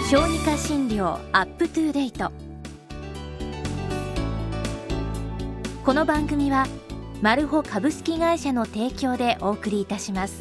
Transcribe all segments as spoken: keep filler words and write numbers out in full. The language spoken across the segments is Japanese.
小児科診療アップトゥーデイト。この番組はマルホ株式会社の提供でお送りいたします。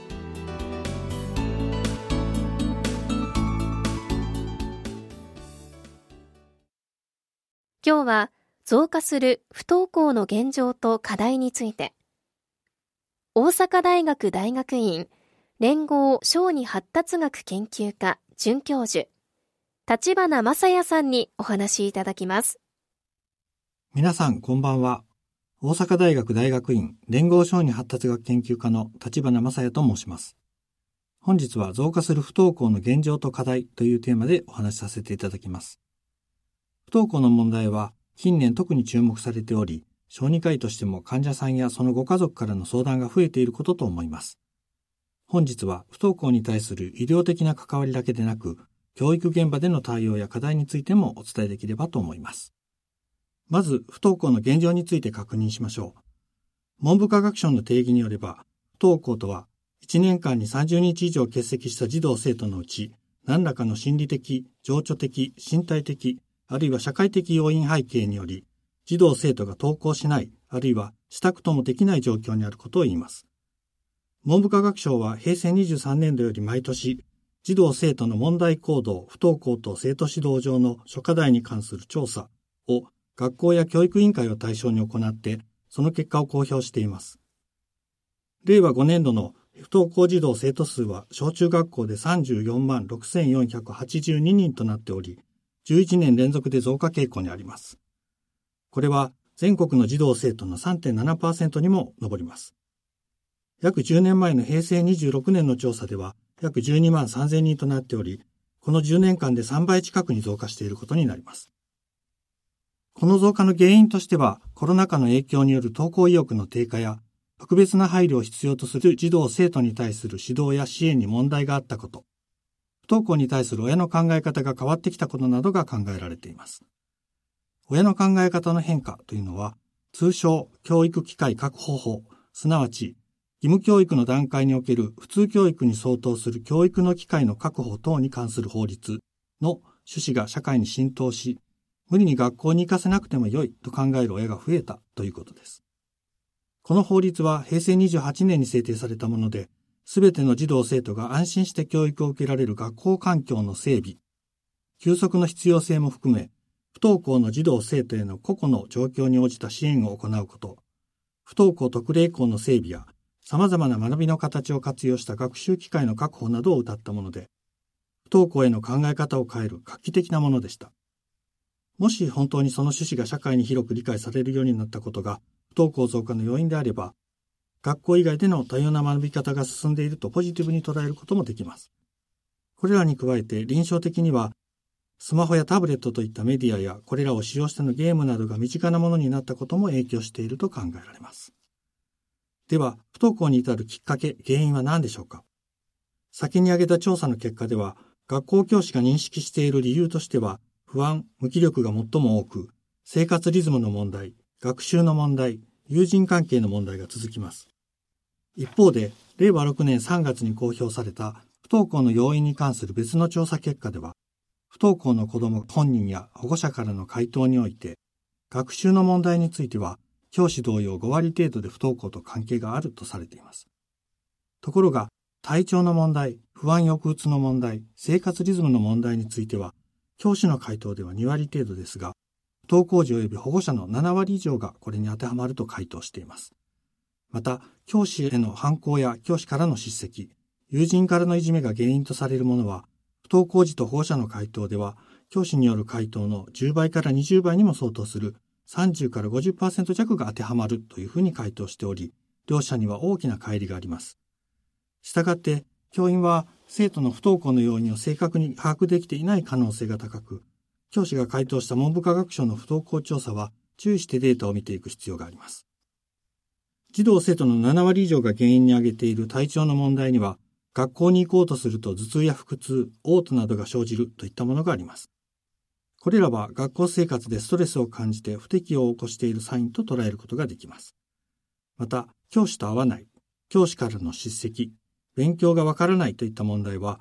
今日は増加する不登校の現状と課題について、大阪大学大学院連合小児発達学研究科准教授立花正也さんにお話しいただきます。 皆さんこんばんは。大阪大学大学院連合小児発達学研究科の立花正也と申します。本日は増加する不登校の現状と課題というテーマでお話しさせていただきます。不登校の問題は近年特に注目されており、小児科医としても患者さんやそのご家族からの相談が増えていることと思います。本日は不登校に対する医療的な関わりだけでなく、教育現場での対応や課題についてもお伝えできればと思います。まず、不登校の現状について確認しましょう。文部科学省の定義によれば、不登校とは、いちねんかんにさんじゅうにち以上欠席した児童生徒のうち、何らかの心理的、情緒的、身体的、あるいは社会的要因背景により、児童生徒が登校しない、あるいはしたくともできない状況にあることを言います。文部科学省はへいせいにじゅうさんねんどより毎年、児童生徒の問題行動、不登校と生徒指導上の諸課題に関する調査を学校や教育委員会を対象に行って、その結果を公表しています。れいわごねんどの不登校児童生徒数は小中学校でさんじゅうよんまんろくせんよんひゃくはちじゅうににんとなっており、じゅういちねん連続で増加傾向にあります。これは全国の児童生徒の さんてんななパーセント にも上ります。約じゅうねんまえのへいせいにじゅうろくねんの調査では約じゅうにまんさんぜんにんとなっており、このじゅうねんかんでさんばい近くに増加していることになります。この増加の原因としては、コロナ禍の影響による登校意欲の低下や、特別な配慮を必要とする児童生徒に対する指導や支援に問題があったこと、不登校に対する親の考え方が変わってきたことなどが考えられています。親の考え方の変化というのは、通称教育機会確保法、すなわち義務教育の段階における普通教育に相当する教育の機会の確保等に関する法律の趣旨が社会に浸透し、無理に学校に行かせなくてもよいと考える親が増えたということです。この法律はへいせいにじゅうはちねんに制定されたもので、すべての児童生徒が安心して教育を受けられる学校環境の整備、休息の必要性も含め、不登校の児童生徒への個々の状況に応じた支援を行うこと、不登校特例校の整備や、様々な学びの形を活用した学習機会の確保などを謳ったもので、不登校への考え方を変える画期的なものでした。もし本当にその趣旨が社会に広く理解されるようになったことが、不登校増加の要因であれば、学校以外での多様な学び方が進んでいるとポジティブに捉えることもできます。これらに加えて臨床的には、スマホやタブレットといったメディアやこれらを使用してのゲームなどが身近なものになったことも影響していると考えられます。では、不登校に至るきっかけ、原因は何でしょうか。先に挙げた調査の結果では、学校教師が認識している理由としては、不安、無気力が最も多く、生活リズムの問題、学習の問題、友人関係の問題が続きます。一方で、れいわろくねんさんがつに公表された不登校の要因に関する別の調査結果では、不登校の子ども本人や保護者からの回答において、学習の問題については、教師同様ごわり程度で不登校と関係があるとされています。ところが、体調の問題、不安抑うつの問題、生活リズムの問題については、教師の回答ではにわり程度ですが、不登校児及び保護者のななわり以上がこれに当てはまると回答しています。また、教師への反抗や教師からの叱責、友人からのいじめが原因とされるものは、不登校児と保護者の回答では、教師による回答のじゅうばいからにじゅうばいにも相当するさんじゅうからごじゅっパーセント 弱が当てはまるというふうに回答しており、両者には大きな乖離があります。したがって、教員は生徒の不登校の要因を正確に把握できていない可能性が高く、教師が回答した文部科学省の不登校調査は注意してデータを見ていく必要があります。児童生徒のななわり以上が原因に挙げている体調の問題には、学校に行こうとすると頭痛や腹痛、嘔吐などが生じるといったものがあります。これらは学校生活でストレスを感じて不適応を起こしているサインと捉えることができます。また、教師と合わない、教師からの叱責、勉強がわからないといった問題は、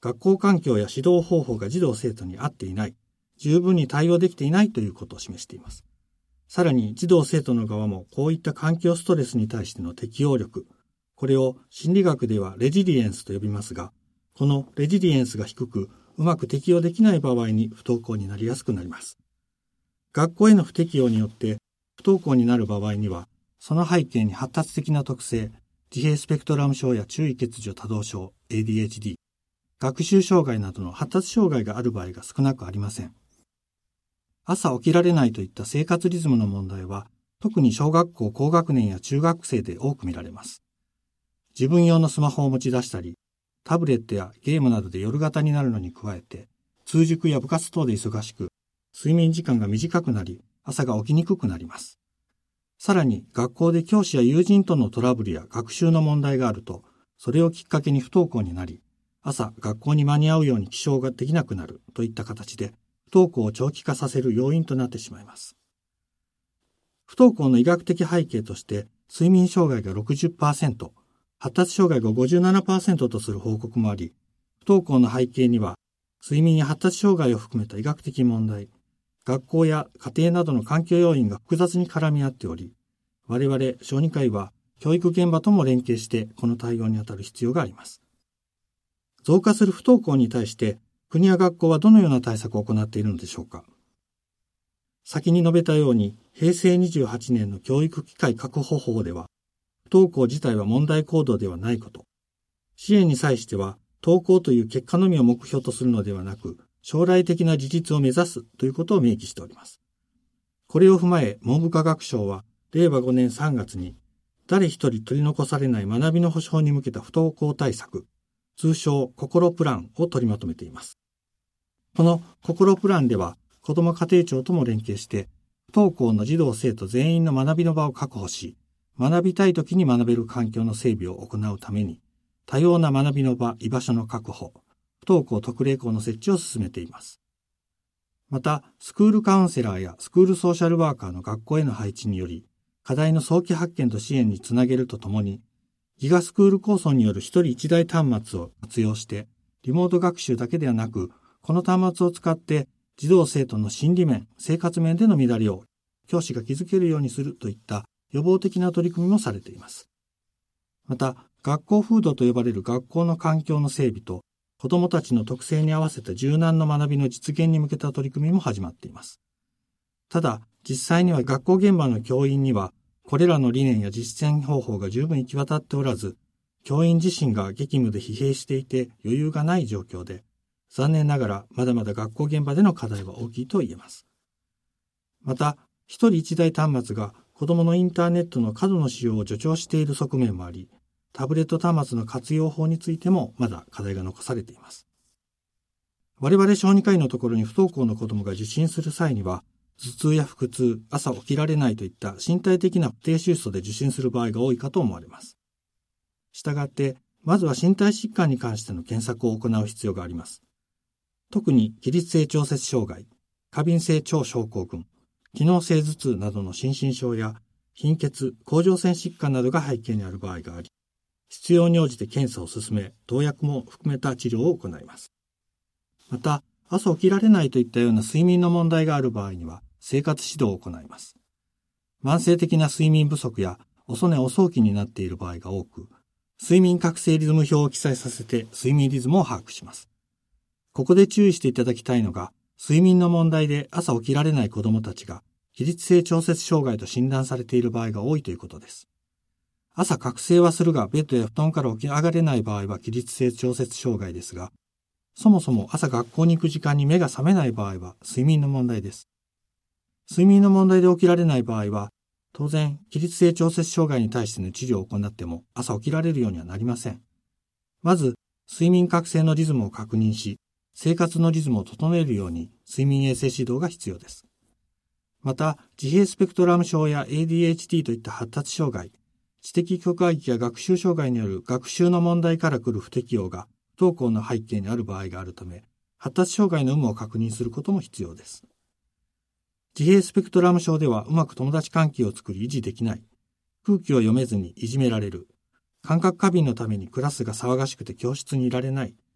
学校環境や指導方法が児童生徒に合っていない、十分に対応できていないということを示しています。さらに児童生徒の側もこういった環境ストレスに対しての適応力、これを心理学ではレジリエンスと呼びますが、このレジリエンスが低く、うまく適応できない場合に不登校になりやすくなります。学校への不適応によって不登校になる場合には、その背景に発達的な特性、自閉スペクトラム症や注意欠如多動症 エーディーエイチディー、学習障害などの発達障害がある場合が少なくありません。朝起きられないといった生活リズムの問題は、特に小学校高学年や中学生で多く見られます。自分用のスマホを持ち出したり、タブレットやゲームなどで夜型になるのに加えて、通塾や部活等で忙しく、睡眠時間が短くなり、朝が起きにくくなります。さらに、学校で教師や友人とのトラブルや学習の問題があると、それをきっかけに不登校になり、朝学校に間に合うように起床ができなくなるといった形で、不登校を長期化させる要因となってしまいます。不登校の医学的背景として、睡眠障害が ろくじゅっパーセント、発達障害が ごじゅうななパーセント とする報告もあり、不登校の背景には、睡眠や発達障害を含めた医学的問題、学校や家庭などの環境要因が複雑に絡み合っており、我々小児科医は教育現場とも連携してこの対応に当たる必要があります。増加する不登校に対して国や学校はどのような対策を行っているのでしょうか。先に述べたように、へいせいにじゅうはちねんの教育機会確保法では、不登校自体は問題行動ではないこと、支援に際しては登校という結果のみを目標とするのではなく、将来的な自立を目指すということを明記しております。これを踏まえ、文部科学省は、れいわごねんさんがつに、誰一人取り残されない学びの保障に向けた不登校対策、通称心プランを取りまとめています。この心プランでは、子ども家庭庁とも連携して、不登校の児童生徒全員の学びの場を確保し、学びたいときに学べる環境の整備を行うために、多様な学びの場、居場所の確保、不登校特例校の設置を進めています。また、スクールカウンセラーやスクールソーシャルワーカーの学校への配置により、課題の早期発見と支援につなげるとともに、ギガスクール構想による一人一台端末を活用して、リモート学習だけではなく、この端末を使って児童生徒の心理面、生活面での乱れを教師が気づけるようにするといった予防的な取り組みもされています。また、学校風土と呼ばれる学校の環境の整備と、子どもたちの特性に合わせた柔軟な学びの実現に向けた取り組みも始まっています。ただ、実際には学校現場の教員には、これらの理念や実践方法が十分行き渡っておらず、教員自身が激務で疲弊していて余裕がない状況で、残念ながらまだまだ学校現場での課題は大きいと言えます。また、一人一台端末が子どものインターネットの過度の使用を助長している側面もあり、タブレット端末の活用法についてもまだ課題が残されています。我々小児科医のところに不登校の子どもが受診する際には、頭痛や腹痛、朝起きられないといった身体的な低周素で受診する場合が多いかと思われます。したがって、まずは身体疾患に関しての検索を行う必要があります。特に起立性調節障害、過敏性腸症候群、機能性頭痛などの心身症や貧血、甲状腺疾患などが背景にある場合があり、必要に応じて検査を進め、投薬も含めた治療を行います。また、朝起きられないといったような睡眠の問題がある場合には、生活指導を行います。慢性的な睡眠不足や遅寝遅起きになっている場合が多く、睡眠覚醒リズム表を記載させて睡眠リズムを把握します。ここで注意していただきたいのが、睡眠の問題で朝起きられない子どもたちが起立性調節障害と診断されている場合が多いということです。朝覚醒はするがベッドや布団から起き上がれない場合は起立性調節障害ですが、そもそも朝学校に行く時間に目が覚めない場合は睡眠の問題です。睡眠の問題で起きられない場合は、当然起立性調節障害に対しての治療を行っても朝起きられるようにはなりません。まず、睡眠覚醒のリズムを確認し、生活のリズムを整えるように睡眠衛生指導が必要です。また、自閉スペクトラム症や エーディーエイチディー といった発達障害、知的局外期や学習障害による学習の問題から来る不適応が不登校の背景にある場合があるため、発達障害の有無を確認することも必要です。自閉スペクトラム症ではうまく友達関係を作り維持できない、空気を読めずにいじめられる、感覚過敏のためにクラスが騒がしくて教室にいられない、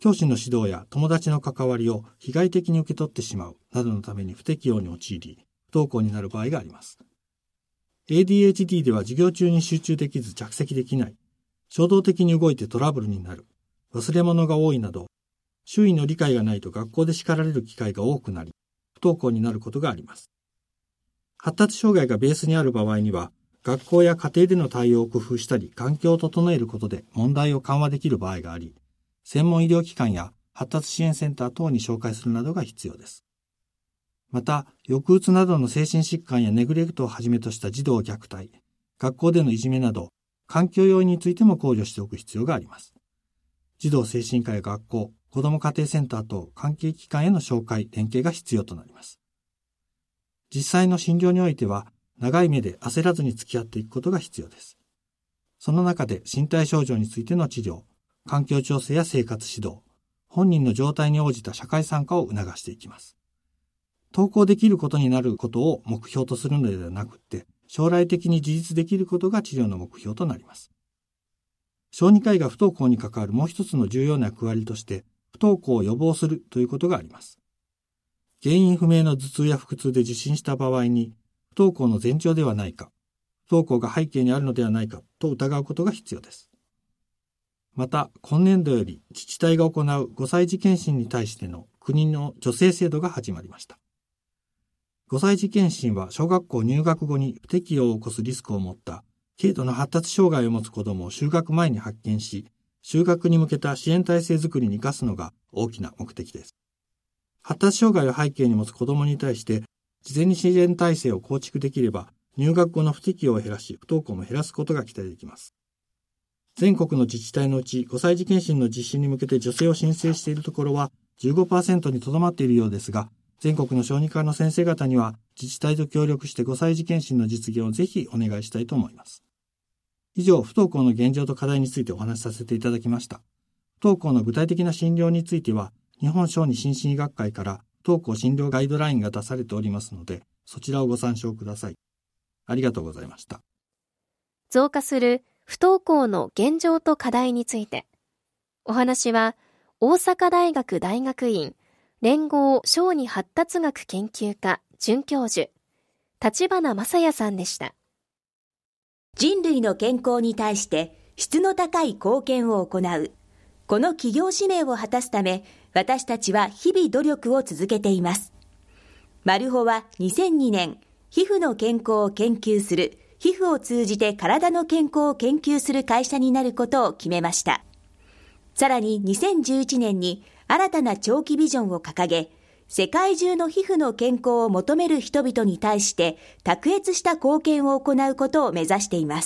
教師の指導や友達の関わりを被害的に受け取ってしまうなどのために不適応に陥り、不登校になる場合があります。エーディーエイチディー では授業中に集中できず着席できない、衝動的に動いてトラブルになる、忘れ物が多いなど、周囲の理解がないと学校で叱られる機会が多くなり、不登校になることがあります。発達障害がベースにある場合には、学校や家庭での対応を工夫したり、環境を整えることで問題を緩和できる場合があり、専門医療機関や発達支援センター等に紹介するなどが必要です。また、抑うつなどの精神疾患やネグレクトをはじめとした児童虐待、学校でのいじめなど、環境要因についても考慮しておく必要があります。児童精神科や学校、子ども家庭センター等関係機関への紹介、連携が必要となります。実際の診療においては、長い目で焦らずに付き合っていくことが必要です。その中で身体症状についての治療、環境調整や生活指導、本人の状態に応じた社会参加を促していきます。登校できることになることを目標とするのではなくて、将来的に自立できることが治療の目標となります。小児科医が不登校に関わるもう一つの重要な役割として、不登校を予防するということがあります。原因不明の頭痛や腹痛で受診した場合に、不登校の前兆ではないか、不登校が背景にあるのではないかと疑うことが必要です。また、今年度より自治体が行うごさい児検診に対しての国の助成制度が始まりました。ごさい児検診は小学校入学後に不適応を起こすリスクを持った軽度の発達障害を持つ子どもを就学前に発見し、就学に向けた支援体制づくりに生かすのが大きな目的です。発達障害を背景に持つ子どもに対して、事前に支援体制を構築できれば、入学後の不適応を減らし、不登校も減らすことが期待できます。全国の自治体のうちごさい児検診の実施に向けて助成を申請しているところは じゅうごパーセント にとどまっているようですが、全国の小児科の先生方には自治体と協力してごさい児検診の実現をぜひお願いしたいと思います。以上、不登校の現状と課題についてお話しさせていただきました。不登校の具体的な診療については、日本小児心身医学会から不登校診療ガイドラインが出されておりますので、そちらをご参照ください。ありがとうございました。 増加する不登校の現状と課題について、お話は大阪大学大学院連合小児発達学研究科准教授、立花正也さんでした。 人類の健康に対して質の高い貢献を行う、この企業使命を果たすため、私たちは日々努力を続けています。マルホはにせんにねん、皮膚の健康を研究する、皮膚を通じて体の健康を研究する会社になることを決めました。さらににせんじゅういちねんに新たな長期ビジョンを掲げ、世界中の皮膚の健康を求める人々に対して卓越した貢献を行うことを目指しています。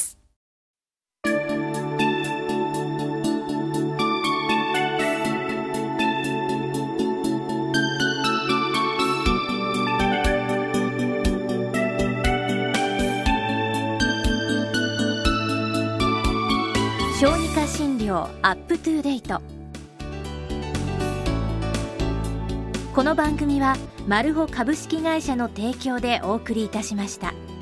小児科診療アップトゥーデイト。この番組はマルホ株式会社の提供でお送りいたしました。